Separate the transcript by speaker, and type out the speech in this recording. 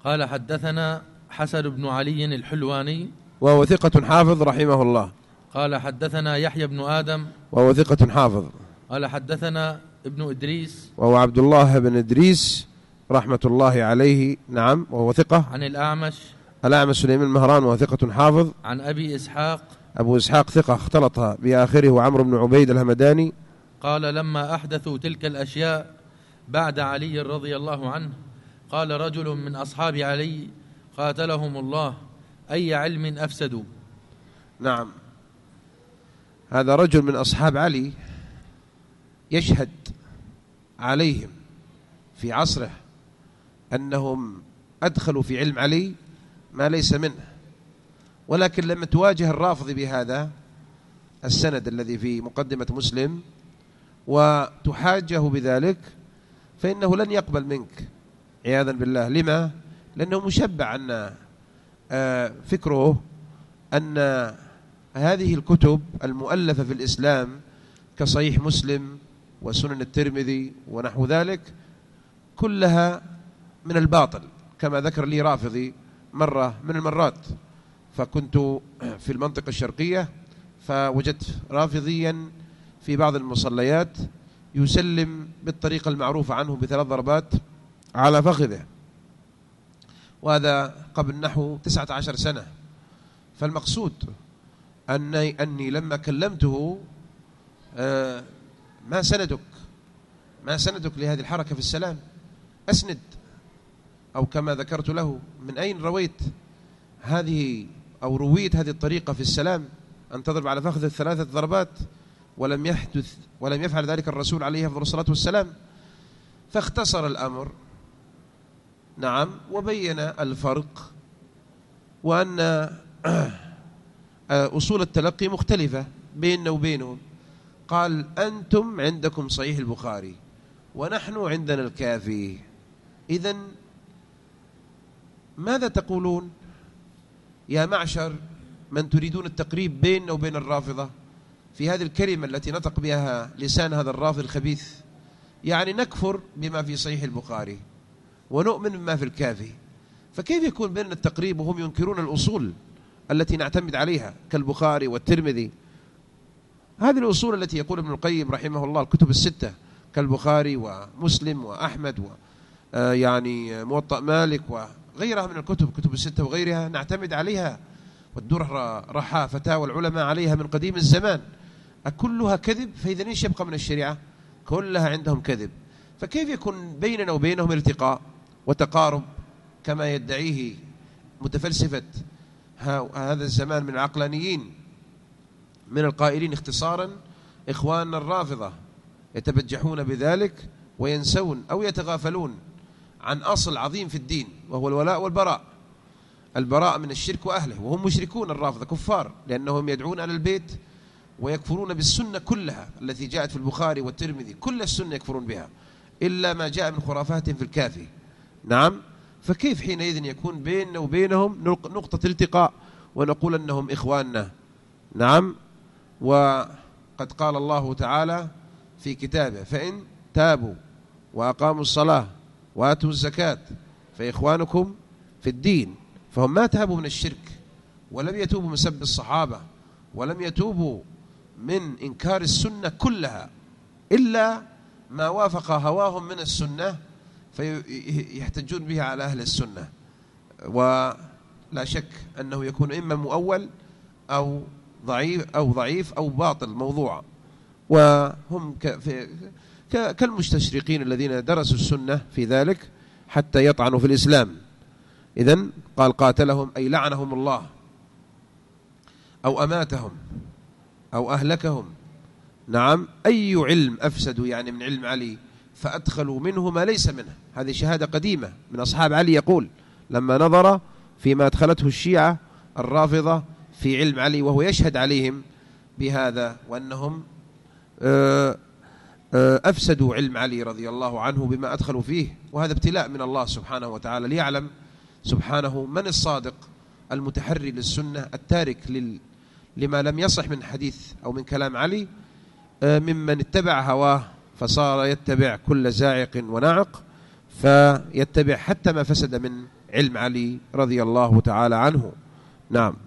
Speaker 1: قال حدثنا حسن بن علي الحلواني
Speaker 2: وهو ثقة حافظ رحمه الله.
Speaker 1: قال حدثنا يحيى بن آدم
Speaker 2: وهو ثقة حافظ.
Speaker 1: قال حدثنا ابن إدريس
Speaker 2: وهو عبد الله بن إدريس رحمة الله عليه، نعم، وهو ثقة.
Speaker 1: عن الأعمش
Speaker 2: سليمان المهران وهو ثقة حافظ.
Speaker 1: عن أبي إسحاق
Speaker 2: أبو إسحاق ثقة اختلط بآخره وعمرو بن عبيد الهمداني.
Speaker 1: قال لما أحدثوا تلك الأشياء بعد علي رضي الله عنه قال رجل من أصحاب علي قاتلهم الله أي علم أفسدوا.
Speaker 2: نعم، هذا رجل من أصحاب علي يشهد عليهم في عصره أنهم أدخلوا في علم علي ما ليس منه، ولكن لما تواجه الرافضي بهذا السند الذي في مقدمة مسلم وتحاجه بذلك فإنه لن يقبل منك عياذا بالله. لما؟ لأنه مشبع أن فكره أن هذه الكتب المؤلفة في الإسلام كصحيح مسلم وسنن الترمذي ونحو ذلك كلها من الباطل، كما ذكر لي رافضي مرة من المرات. فكنت في المنطقة الشرقية فوجدت رافضيا في بعض المصليات يسلم بالطريقة المعروفة عنه ب3 ضربات على فخذه، وهذا قبل نحو 19 سنة. فالمقصود أني لما كلمته ما سندك لهذه الحركة في السلام؟ أسند، أو كما ذكرت له من أين رويت هذه أو رويت هذه الطريقة في السلام أن تضرب على فخذ 3 ضربات، ولم يفعل ذلك الرسول عليه أفضل الصلاة والسلام. فاختصر الأمر، نعم، وبين الفرق وأن أصول التلقي مختلفة بيننا وبينهم. قال أنتم عندكم صحيح البخاري ونحن عندنا الكافي، إذن ماذا تقولون يا معشر من تريدون التقريب بيننا وبين الرافضة في هذه الكلمة التي نطق بها لسان هذا الرافض الخبيث؟ يعني نكفر بما في صحيح البخاري ونؤمن بما في الكافي، فكيف يكون بيننا التقريب وهم ينكرون الأصول التي نعتمد عليها كالبخاري والترمذي؟ هذه الأصول التي يقول ابن القيم رحمه الله الكتب ال6 كالبخاري ومسلم وأحمد يعني موطأ مالك وغيرها من الكتب، كتب ال6 وغيرها نعتمد عليها، والدرة رحى فتاوى العلماء عليها من قديم الزمان. أكلها كذب؟ فإذا إيش يبقى من الشريعة؟ كلها عندهم كذب. فكيف يكون بيننا وبينهم ارتقاء وتقارب كما يدعيه متفلسفة هذا الزمان من العقلانيين من القائلين اختصارا إخواننا الرافضة، يتبجحون بذلك وينسون أو يتغافلون عن أصل عظيم في الدين وهو الولاء والبراء، البراء من الشرك وأهله. وهم مشركون الرافضة كفار لأنهم يدعون على البيت ويكفرون بالسنة كلها التي جاءت في البخاري والترمذي، كل السنة يكفرون بها إلا ما جاء من خرافات في الكافي. نعم، فكيف حينئذ يكون بيننا وبينهم نقطة التقاء ونقول أنهم إخواننا؟ نعم، وقد قال الله تعالى في كتابه فإن تابوا وأقاموا الصلاة وآتوا الزكاة فإخوانكم في الدين. فهم ما تابوا من الشرك ولم يتوبوا من سب الصحابة ولم يتوبوا من إنكار السنة كلها إلا ما وافق هواهم من السنة فيحتجون به على أهل السنة. ولا شك أنه يكون إما مؤول أو ضعيف أو باطل موضوع، وهم كالمستشرقين الذين درسوا السنة في ذلك حتى يطعنوا في الإسلام. إذن قال قاتلهم أي لعنهم الله أو أماتهم أو أهلكهم. نعم، أي علم أفسدوا يعني من علم علي فأدخلوا منه ما ليس منه. هذه شهادة قديمة من أصحاب علي، يقول لما نظر فيما أدخلته الشيعة الرافضة في علم علي وهو يشهد عليهم بهذا وأنهم أفسدوا علم علي رضي الله عنه بما أدخلوا فيه. وهذا ابتلاء من الله سبحانه وتعالى ليعلم سبحانه من الصادق المتحري للسنة التارك لما لم يصح من حديث أو من كلام علي، ممن اتبع هواه فصار يتبع كل زاعق وناعق، فيتبع حتى ما فسد من علم علي رضي الله تعالى عنه. نعم.